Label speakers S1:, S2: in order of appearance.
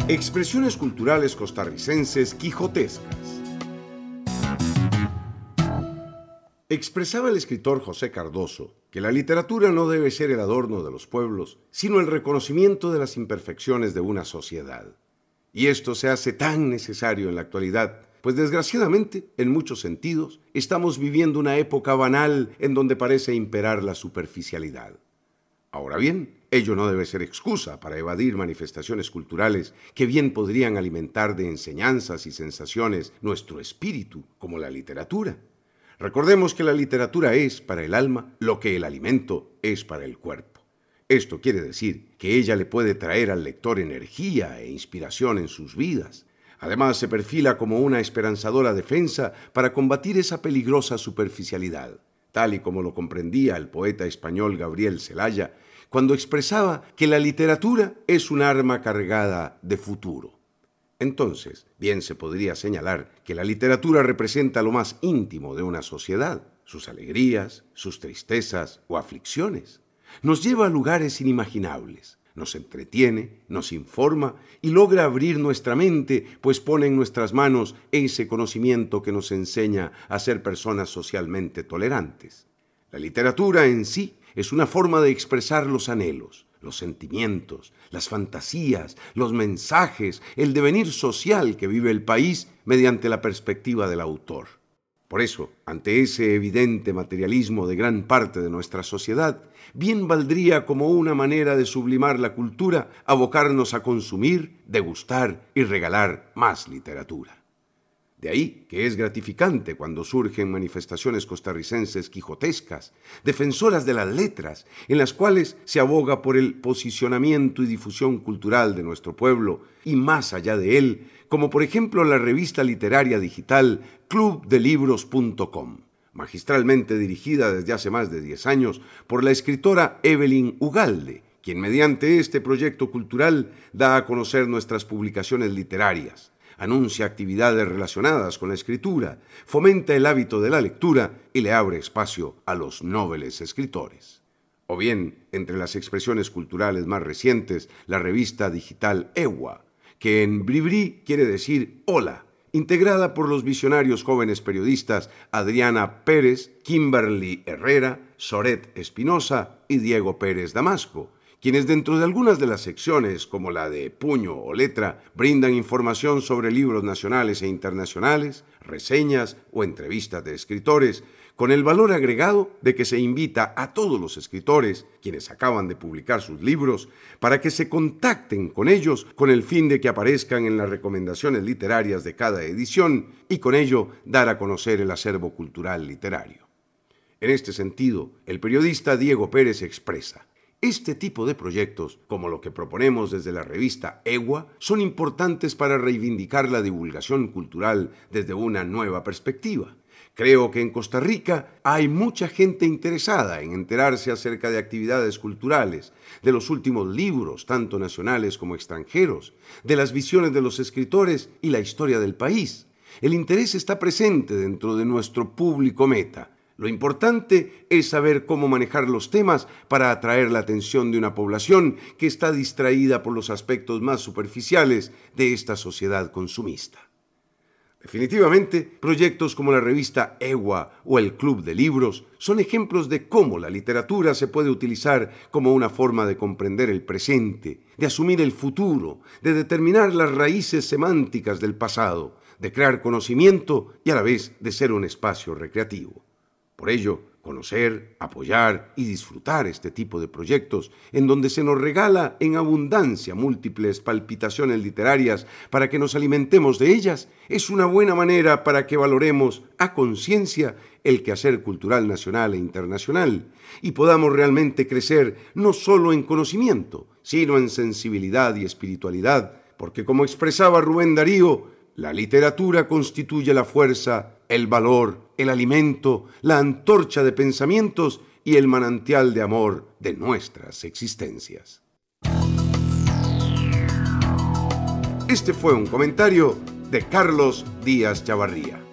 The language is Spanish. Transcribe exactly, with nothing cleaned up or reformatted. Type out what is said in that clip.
S1: Expresiones culturales costarricenses quijotescas. Expresaba el escritor José Cardoso que la literatura no debe ser el adorno de los pueblos, sino el reconocimiento de las imperfecciones de una sociedad. Y esto se hace tan necesario en la actualidad, pues desgraciadamente, en muchos sentidos, estamos viviendo una época banal en donde parece imperar la superficialidad. Ahora bien, ello no debe ser excusa para evadir manifestaciones culturales que bien podrían alimentar de enseñanzas y sensaciones nuestro espíritu, como la literatura. Recordemos que la literatura es para el alma lo que el alimento es para el cuerpo. Esto quiere decir que ella le puede traer al lector energía e inspiración en sus vidas. Además, se perfila como una esperanzadora defensa para combatir esa peligrosa superficialidad, tal y como lo comprendía el poeta español Gabriel Celaya, cuando expresaba que la literatura es un arma cargada de futuro. Entonces, bien se podría señalar que la literatura representa lo más íntimo de una sociedad, sus alegrías, sus tristezas o aflicciones. Nos lleva a lugares inimaginables, nos entretiene, nos informa y logra abrir nuestra mente, pues pone en nuestras manos ese conocimiento que nos enseña a ser personas socialmente tolerantes. La literatura en sí es una forma de expresar los anhelos, los sentimientos, las fantasías, los mensajes, el devenir social que vive el país mediante la perspectiva del autor. Por eso, ante ese evidente materialismo de gran parte de nuestra sociedad, bien valdría como una manera de sublimar la cultura abocarnos a consumir, degustar y regalar más literatura. De ahí que es gratificante cuando surgen manifestaciones costarricenses quijotescas, defensoras de las letras, en las cuales se aboga por el posicionamiento y difusión cultural de nuestro pueblo y más allá de él, como por ejemplo la revista literaria digital club de libros punto com, magistralmente dirigida desde hace más de diez años por la escritora Evelyn Ugalde, quien mediante este proyecto cultural da a conocer nuestras publicaciones literarias, anuncia actividades relacionadas con la escritura, fomenta el hábito de la lectura y le abre espacio a los nobles escritores. O bien, entre las expresiones culturales más recientes, la revista digital EWA, que en bribri quiere decir hola, integrada por los visionarios jóvenes periodistas Adriana Pérez, Kimberly Herrera, Soret Espinosa y Diego Pérez Damasco, quienes dentro de algunas de las secciones, como la de Puño o Letra, brindan información sobre libros nacionales e internacionales, reseñas o entrevistas de escritores, con el valor agregado de que se invita a todos los escritores, quienes acaban de publicar sus libros, para que se contacten con ellos con el fin de que aparezcan en las recomendaciones literarias de cada edición y con ello dar a conocer el acervo cultural literario. En este sentido, el periodista Diego Pérez expresa: este tipo de proyectos, como lo que proponemos desde la revista EWA, son importantes para reivindicar la divulgación cultural desde una nueva perspectiva. Creo que en Costa Rica hay mucha gente interesada en enterarse acerca de actividades culturales, de los últimos libros, tanto nacionales como extranjeros, de las visiones de los escritores y la historia del país. El interés está presente dentro de nuestro público meta. Lo importante es saber cómo manejar los temas para atraer la atención de una población que está distraída por los aspectos más superficiales de esta sociedad consumista. Definitivamente, proyectos como la revista EWA o el Club de Libros son ejemplos de cómo la literatura se puede utilizar como una forma de comprender el presente, de asumir el futuro, de determinar las raíces semánticas del pasado, de crear conocimiento y a la vez de ser un espacio recreativo. Por ello, conocer, apoyar y disfrutar este tipo de proyectos en donde se nos regala en abundancia múltiples palpitaciones literarias para que nos alimentemos de ellas es una buena manera para que valoremos a conciencia el quehacer cultural nacional e internacional y podamos realmente crecer no solo en conocimiento, sino en sensibilidad y espiritualidad, porque como expresaba Rubén Darío, la literatura constituye la fuerza, el valor, el alimento, la antorcha de pensamientos y el manantial de amor de nuestras existencias. Este fue un comentario de Carlos Díaz Chavarría.